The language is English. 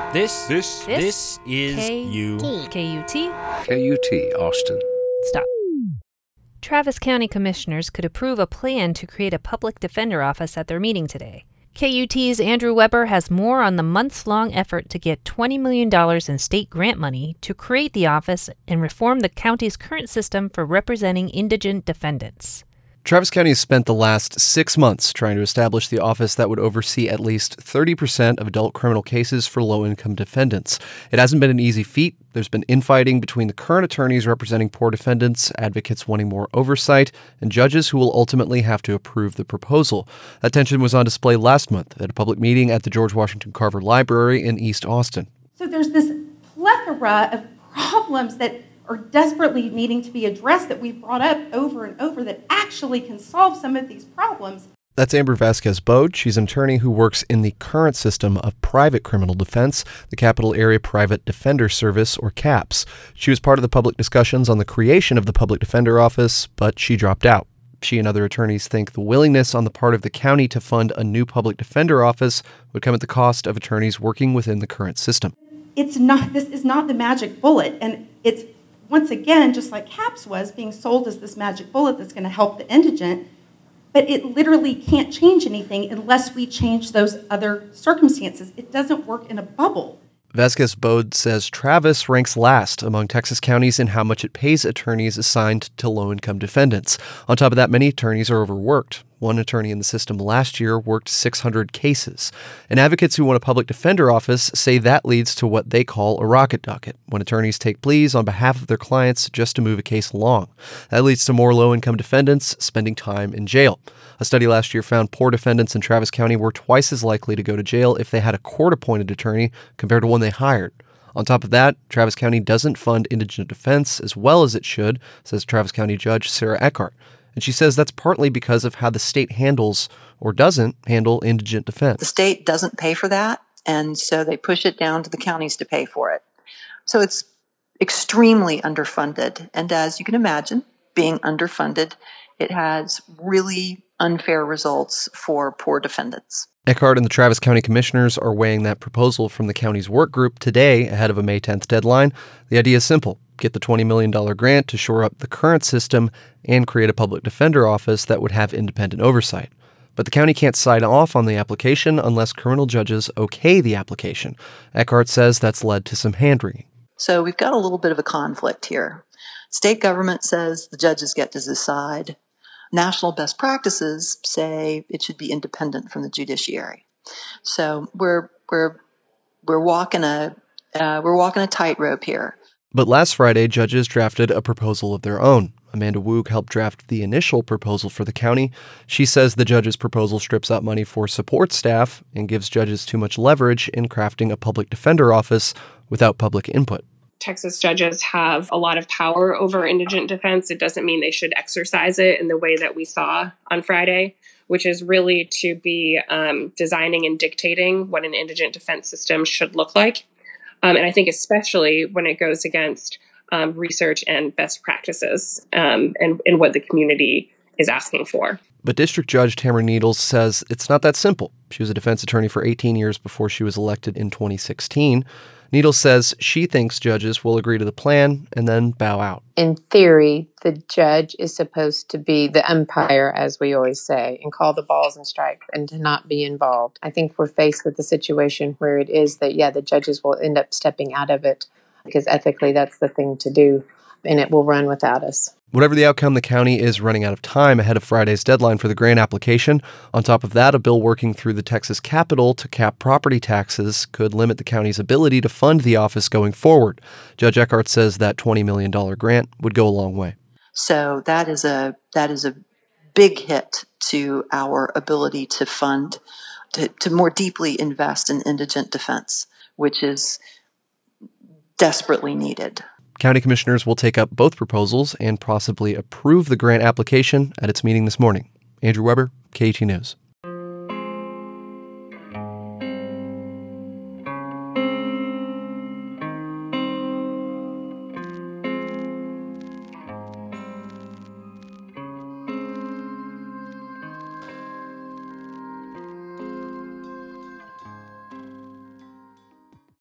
This is you. KUT. KUT, Austin. Stop. Travis County Commissioners could approve a plan to create a public defender office at their meeting today. KUT's Andrew Weber has more on the months-long effort to get $20 million in state grant money to create the office and reform the county's current system for representing indigent defendants. Travis County has spent the last 6 months trying to establish the office that would oversee at least 30% of adult criminal cases for low-income defendants. It hasn't been an easy feat. There's been infighting between the current attorneys representing poor defendants, advocates wanting more oversight, and judges who will ultimately have to approve the proposal. That tension was on display last month at a public meeting at the George Washington Carver Library in East Austin. So there's this plethora of problems that are desperately needing to be addressed that we've brought up over and over that actually can solve some of these problems. That's Amber Vasquez-Bode. She's an attorney who works in the current system of private criminal defense, the Capital Area Private Defender Service, or CAPS. She was part of the public discussions on the creation of the Public Defender Office, but she dropped out. She and other attorneys think the willingness on the part of the county to fund a new public defender office would come at the cost of attorneys working within the current system. This is not the magic bullet, and it's once again, just like CAPS was, being sold as this magic bullet that's going to help the indigent, but it literally can't change anything unless we change those other circumstances. It doesn't work in a bubble. Vasquez-Bode says Travis ranks last among Texas counties in how much it pays attorneys assigned to low-income defendants. On top of that, many attorneys are overworked. One attorney in the system last year worked 600 cases. And advocates who want a public defender office say that leads to what they call a rocket docket, when attorneys take pleas on behalf of their clients just to move a case along. That leads to more low-income defendants spending time in jail. A study last year found poor defendants in Travis County were twice as likely to go to jail if they had a court-appointed attorney compared to one they hired. On top of that, Travis County doesn't fund indigent defense as well as it should, says Travis County Judge Sarah Eckhart. And she says that's partly because of how the state handles or doesn't handle indigent defense. The state doesn't pay for that, and so they push it down to the counties to pay for it. So it's extremely underfunded. And as you can imagine, being underfunded, it has really unfair results for poor defendants. Eckhart and the Travis County Commissioners are weighing that proposal from the county's work group today ahead of a May 10th deadline. The idea is simple. Get the $20 million grant to shore up the current system and create a public defender office that would have independent oversight. But the county can't sign off on the application unless criminal judges okay the application. Eckhart says that's led to some hand-wringing. So we've got a little bit of a conflict here. State government says the judges get to decide. National best practices say it should be independent from the judiciary. So we're walking a tightrope here. But last Friday, judges drafted a proposal of their own. Amanda Woog helped draft the initial proposal for the county. She says the judge's proposal strips out money for support staff and gives judges too much leverage in crafting a public defender office without public input. Texas judges have a lot of power over indigent defense. It doesn't mean they should exercise it in the way that we saw on Friday, which is really to be designing and dictating what an indigent defense system should look like. And I think especially when it goes against research and best practices and what the community is asking for. But District Judge Tamara Needles says it's not that simple. She was a defense attorney for 18 years before she was elected in 2016. Needles says she thinks judges will agree to the plan and then bow out. In theory, the judge is supposed to be the umpire, as we always say, and call the balls and strikes and to not be involved. I think we're faced with a situation where it is that, the judges will end up stepping out of it because ethically that's the thing to do, and it will run without us. Whatever the outcome, the county is running out of time ahead of Friday's deadline for the grant application. On top of that, a bill working through the Texas Capitol to cap property taxes could limit the county's ability to fund the office going forward. Judge Eckhart says that $20 million grant would go a long way. So that is a big hit to our ability to fund, to more deeply invest in indigent defense, which is desperately needed. County commissioners will take up both proposals and possibly approve the grant application at its meeting this morning. Andrew Weber, KUT News.